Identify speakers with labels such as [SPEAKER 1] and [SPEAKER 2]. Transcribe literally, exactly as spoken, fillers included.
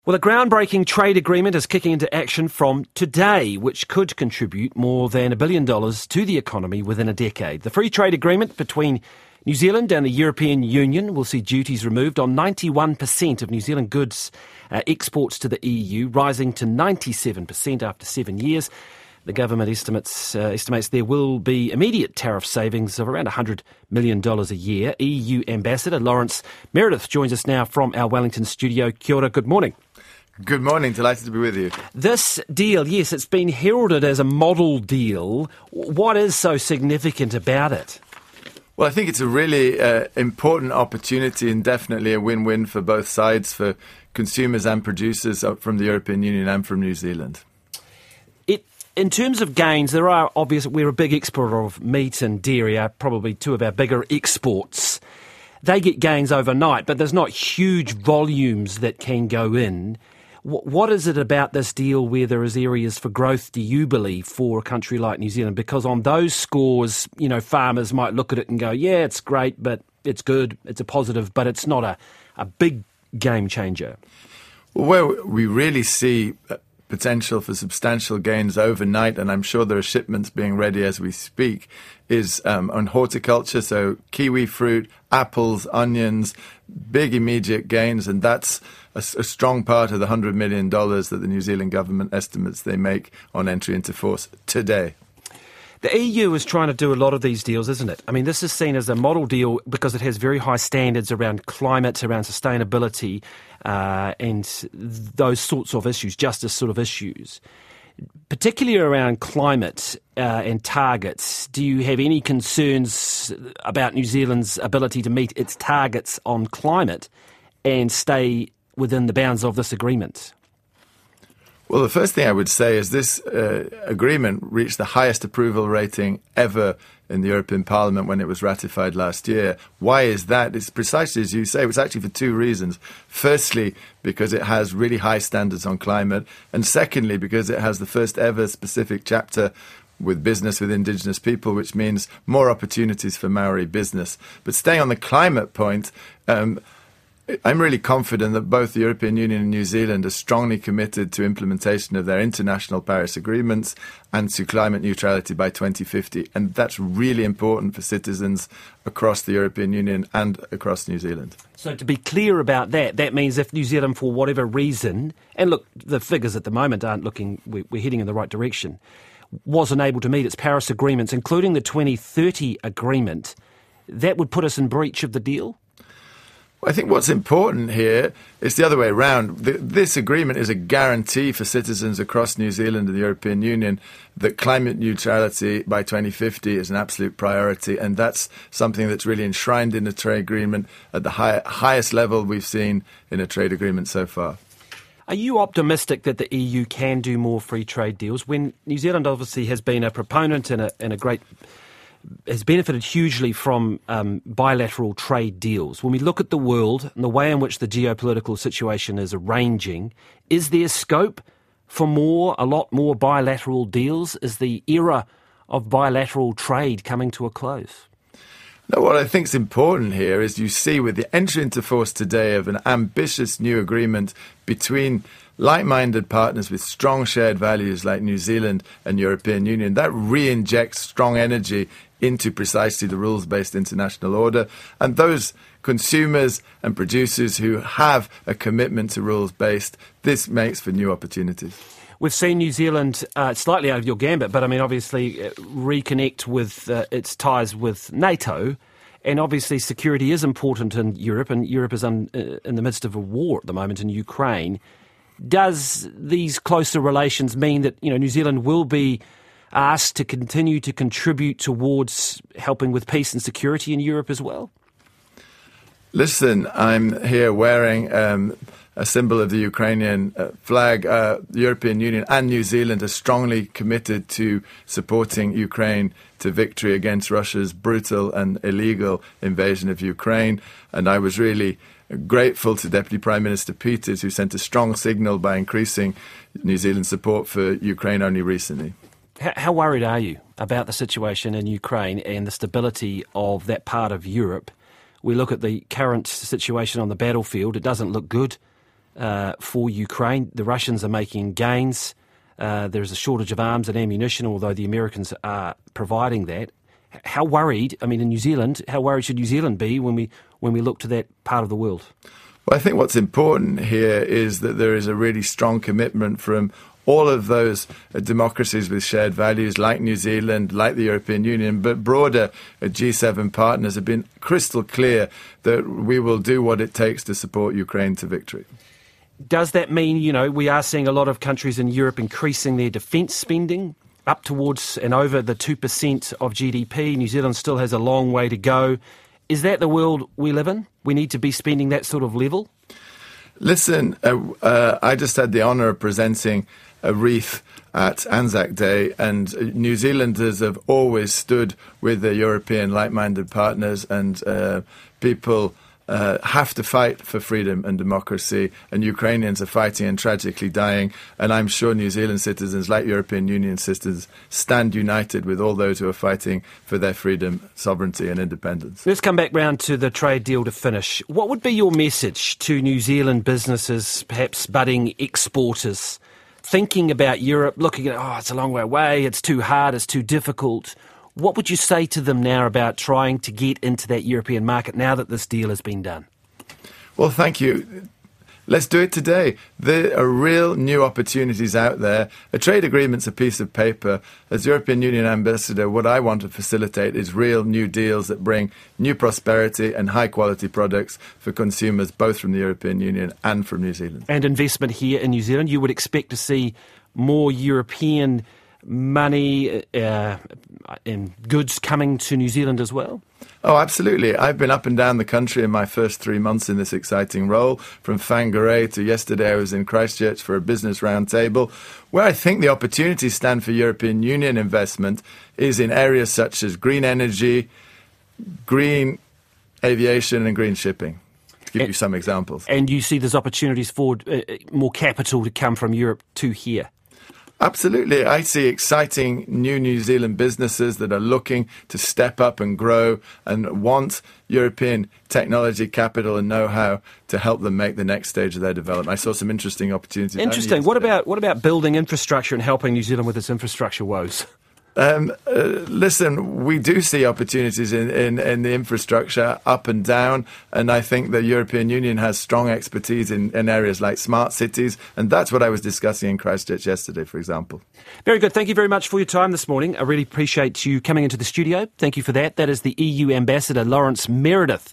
[SPEAKER 1] Well, a groundbreaking trade agreement is kicking into action from today, which could contribute more than a billion dollars to the economy within a decade. The free trade agreement between New Zealand and the European Union will see duties removed on ninety-one percent of New Zealand goods uh, exports to the E U, rising to ninety-seven percent after seven years. The government estimates uh, estimates there will be immediate tariff savings of around one hundred million dollars a year. E U Ambassador Lawrence Meredith joins us now from our Wellington studio. Kia ora, good morning.
[SPEAKER 2] Good morning, delighted to be with you.
[SPEAKER 1] This deal, yes, it's been heralded as a model deal. What is so significant about it?
[SPEAKER 2] Well, I think it's a really uh, important opportunity and definitely a win-win for both sides, for consumers and producers from the European Union and from New Zealand.
[SPEAKER 1] It, in terms of gains, there are obvious. We're a big exporter of meat and dairy, are probably two of our bigger exports. They get gains overnight, but there's not huge volumes that can go in. What is it about this deal where there is areas for growth, do you believe, for a country like New Zealand? Because on those scores, you know, farmers might look at it and go, yeah, it's great, but it's good, it's a positive, but it's not a, a big game changer.
[SPEAKER 2] Well, where we really see potential for substantial gains overnight, and I'm sure there are shipments being ready as we speak, is um, on horticulture, so kiwi fruit, apples, onions, big immediate gains, and that's a, a strong part of the one hundred million dollars that the New Zealand government estimates they make on entry into force today.
[SPEAKER 1] The E U is trying to do a lot of these deals, isn't it? I mean, this is seen as a model deal because it has very high standards around climate, around sustainability, uh, and those sorts of issues, justice sort of issues. Particularly around climate uh, and targets, do you have any concerns about New Zealand's ability to meet its targets on climate and stay within the bounds of this agreement?
[SPEAKER 2] Well, the first thing I would say is this uh, agreement reached the highest approval rating ever in the European Parliament when it was ratified last year. Why is that? It's precisely as you say. It's actually for two reasons. Firstly, because it has really high standards on climate. And secondly, because it has the first ever specific chapter with business with Indigenous people, which means more opportunities for Maori business. But staying on the climate point, um, I'm really confident that both the European Union and New Zealand are strongly committed to implementation of their international Paris agreements and to climate neutrality by twenty fifty. And that's really important for citizens across the European Union and across New Zealand.
[SPEAKER 1] So to be clear about that, that means if New Zealand, for whatever reason, and look, the figures at the moment aren't looking, we're heading in the right direction, wasn't able to meet its Paris agreements, including the twenty thirty agreement, that would put us in breach of the deal?
[SPEAKER 2] I think what's important here is the other way around. This agreement is a guarantee for citizens across New Zealand and the European Union that climate neutrality by twenty fifty is an absolute priority, and that's something that's really enshrined in the trade agreement at the high, highest level we've seen in a trade agreement so far.
[SPEAKER 1] Are you optimistic that the E U can do more free trade deals when New Zealand obviously has been a proponent and a, and a great... has benefited hugely from um, bilateral trade deals? When we look at the world and the way in which the geopolitical situation is arranging, is there scope for more, a lot more bilateral deals? Is the era of bilateral trade coming to a close?
[SPEAKER 2] No, what I think is important here is you see with the entry into force today of an ambitious new agreement between like-minded partners with strong shared values like New Zealand and European Union, that re-injects strong energy into precisely the rules-based international order. And those consumers and producers who have a commitment to rules-based, this makes for new opportunities.
[SPEAKER 1] We've seen New Zealand, uh, slightly out of your gambit, but I mean, obviously, uh, reconnect with uh, its ties with NATO. And obviously, security is important in Europe, and Europe is un, uh, in the midst of a war at the moment in Ukraine. Does these closer relations mean that, you know, New Zealand will be asked to continue to contribute towards helping with peace and security in Europe as well?
[SPEAKER 2] Listen, I'm here wearing um, a symbol of the Ukrainian uh, flag. Uh, the European Union and New Zealand are strongly committed to supporting Ukraine to victory against Russia's brutal and illegal invasion of Ukraine. And I was really grateful to Deputy Prime Minister Peters, who sent a strong signal by increasing New Zealand's support for Ukraine only recently.
[SPEAKER 1] How, how worried are you about the situation in Ukraine and the stability of that part of Europe? We look at the current situation on the battlefield. It doesn't look good. uh, for Ukraine. The Russians are making gains. Uh, there's a shortage of arms and ammunition, although the Americans are providing that. How worried, I mean, in New Zealand, how worried should New Zealand be when we when we look to that part of the world?
[SPEAKER 2] Well, I think what's important here is that there is a really strong commitment from all of those uh, democracies with shared values like New Zealand, like the European Union, but broader uh, G seven partners have been crystal clear that we will do what it takes to support Ukraine to victory.
[SPEAKER 1] Does that mean, you know, we are seeing a lot of countries in Europe increasing their defence spending up towards and over the two percent of G D P? New Zealand still has a long way to go. Is that the world we live in? We need to be spending that sort of level?
[SPEAKER 2] Listen, uh, uh, I just had the honour of presenting a wreath at Anzac Day, and New Zealanders have always stood with their European like-minded partners, and uh, people uh, have to fight for freedom and democracy, and Ukrainians are fighting and tragically dying, and I'm sure New Zealand citizens, like European Union citizens, stand united with all those who are fighting for their freedom, sovereignty and independence.
[SPEAKER 1] Let's come back round to the trade deal to finish. What would be your message to New Zealand businesses, perhaps budding exporters, thinking about Europe, looking at, oh, it's a long way away, it's too hard, it's too difficult? What would you say to them now about trying to get into that European market now that this deal has been done?
[SPEAKER 2] Well, thank you. Let's do it today. There are real new opportunities out there. A trade agreement's a piece of paper. As European Union ambassador, what I want to facilitate is real new deals that bring new prosperity and high-quality products for consumers, both from the European Union and from New Zealand.
[SPEAKER 1] And investment here in New Zealand. You would expect to see more European money uh, and goods coming to New Zealand as well?
[SPEAKER 2] Oh, absolutely. I've been up and down the country in my first three months in this exciting role, from Whangarei to yesterday I was in Christchurch for a business roundtable. Where I think the opportunities stand for European Union investment is in areas such as green energy, green aviation and green shipping, to give and, you some examples.
[SPEAKER 1] And you see there's opportunities for uh, more capital to come from Europe to here?
[SPEAKER 2] Absolutely. I see exciting new New Zealand businesses that are looking to step up and grow and want European technology capital and know-how to help them make the next stage of their development. I saw some interesting opportunities.
[SPEAKER 1] Interesting. What about what about building infrastructure and helping New Zealand with its infrastructure woes?
[SPEAKER 2] Um, uh, listen, we do see opportunities in, in, in the infrastructure up and down, and I think the European Union has strong expertise in, in areas like smart cities, and that's what I was discussing in Christchurch yesterday, for example.
[SPEAKER 1] Very good. Thank you very much for your time this morning. I really appreciate you coming into the studio. Thank you for that. That is the E U Ambassador, Lawrence Meredith.